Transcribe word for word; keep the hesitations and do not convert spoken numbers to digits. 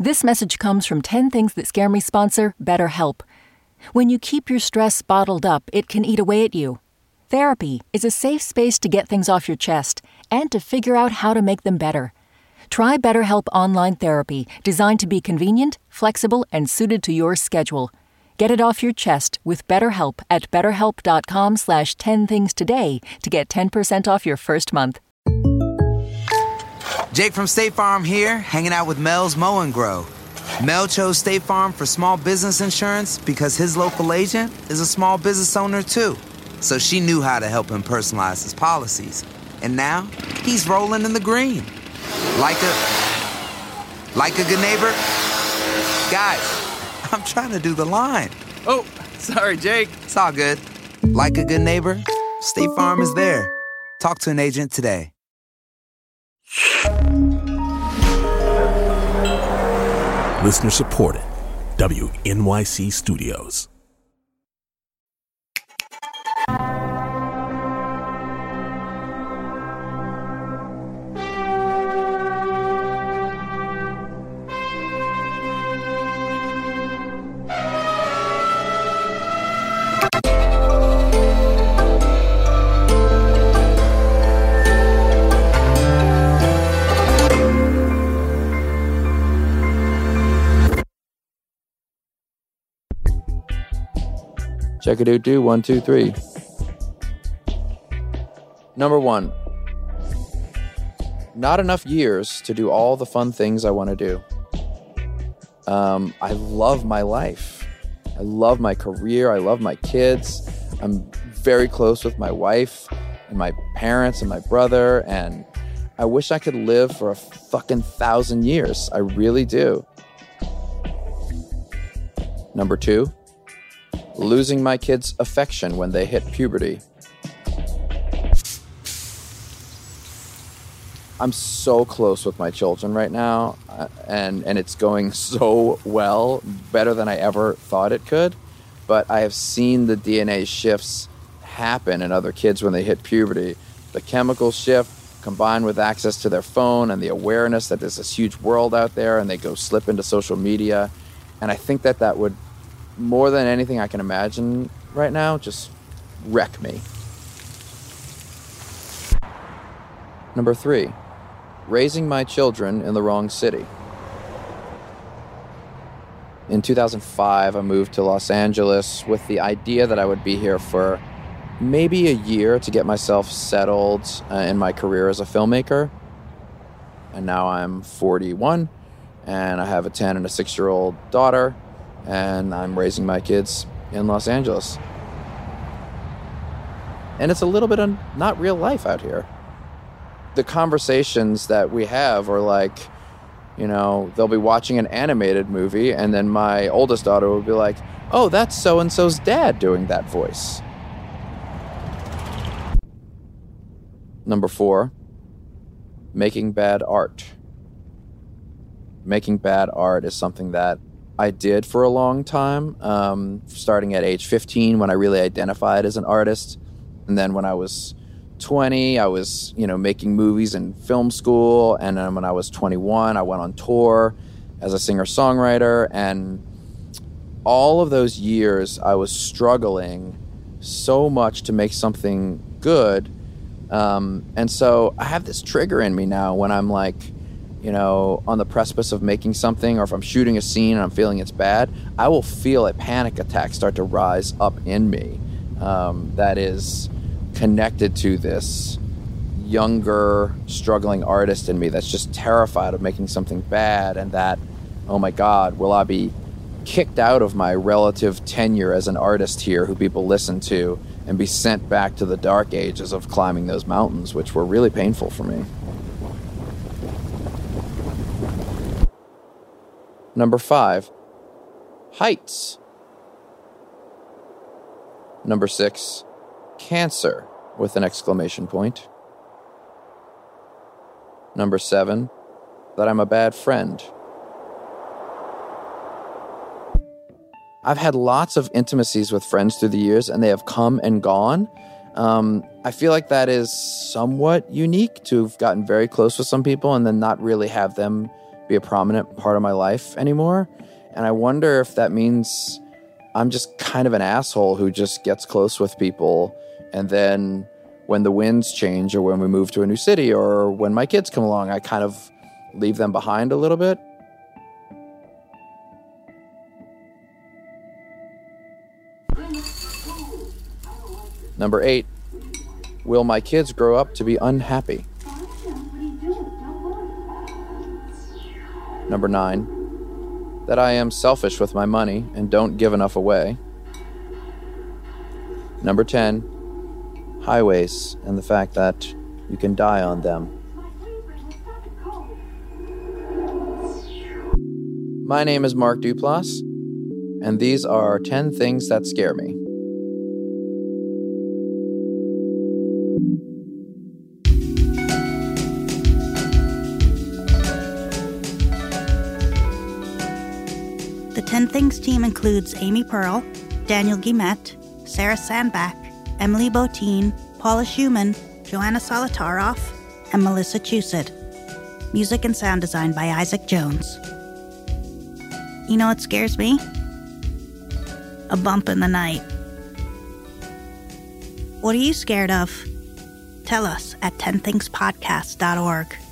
This message comes from ten Things That Scare Me sponsor BetterHelp. When you keep your stress bottled up, it can eat away at you. Therapy is a safe space to get things off your chest and to figure out how to make them better. Try BetterHelp Online Therapy, designed to be convenient, flexible, and suited to your schedule. Get it off your chest with BetterHelp at betterhelp.com slash 10 things today to get ten percent off your first month. Jake from State Farm here, hanging out with Mel's Mow and Grow. Mel chose State Farm for small business insurance because his local agent is a small business owner too. So she knew how to help him personalize his policies. And now, he's rolling in the green. Like a... Like a good neighbor? Guys, I'm trying to do the line. Oh, sorry, Jake. It's all good. Like a good neighbor, State Farm is there. Talk to an agent today. Listener supported. W N Y C Studios. Check-a-doo-doo, one, two, three. Number one. Not enough years to do all the fun things I want to do. Um, I love my life. I love my career. I love my kids. I'm very close with my wife and my parents and my brother, and I wish I could live for a fucking thousand years. I really do. Number two. Losing my kids' affection when they hit puberty. I'm so close with my children right now, uh, and, and it's going so well, better than I ever thought it could. But I have seen the D N A shifts happen in other kids when they hit puberty. The chemical shift combined with access to their phone and the awareness that there's this huge world out there, and they go slip into social media. And I think that that would, more than anything I can imagine right now, just wreck me. Number three, raising my children in the wrong city. In two thousand five, I moved to Los Angeles with the idea that I would be here for maybe a year to get myself settled uh, in my career as a filmmaker. And now I'm forty-one, and I have a ten and a six-year-old daughter, and I'm raising my kids in Los Angeles. And it's a little bit of not real life out here. The conversations that we have are like, you know, they'll be watching an animated movie, and then my oldest daughter will be like, oh, that's so-and-so's dad doing that voice. Number four, making bad art. Making bad art is something that I did for a long time, um, starting at age fifteen when I really identified as an artist. And then when I was twenty, I was, you know, making movies in film school. And then when I was twenty-one, I went on tour as a singer-songwriter. And all of those years, I was struggling so much to make something good. Um, and so I have this trigger in me now when I'm like, you know, on the precipice of making something, or if I'm shooting a scene and I'm feeling it's bad, I will feel a panic attack start to rise up in me um, that is connected to this younger, struggling artist in me that's just terrified of making something bad, and that, oh my God, will I be kicked out of my relative tenure as an artist here who people listen to and be sent back to the dark ages of climbing those mountains, which were really painful for me. Number five, heights. Number six, cancer with an exclamation point. Number seven, that I'm a bad friend. I've had lots of intimacies with friends through the years, and they have come and gone. Um, I feel like that is somewhat unique to have gotten very close with some people and then not really have them be a prominent part of my life anymore. And I wonder if that means I'm just kind of an asshole who just gets close with people, and then when the winds change, or when we move to a new city, or when my kids come along, I kind of leave them behind a little bit. Number eight, will my kids grow up to be unhappy? Number nine, that I am selfish with my money and don't give enough away. Number ten, highways and the fact that you can die on them. My name is Mark Duplass, and these are ten things that scare me. The ten Things team includes Amy Pearl, Daniel Guillemette, Sarah Sandbach, Emily Botine, Paula Schumann, Joanna Solitaroff, and Melissa Chusid. Music and sound design by Isaac Jones. You know what scares me? A bump in the night. What are you scared of? Tell us at ten things podcast dot org.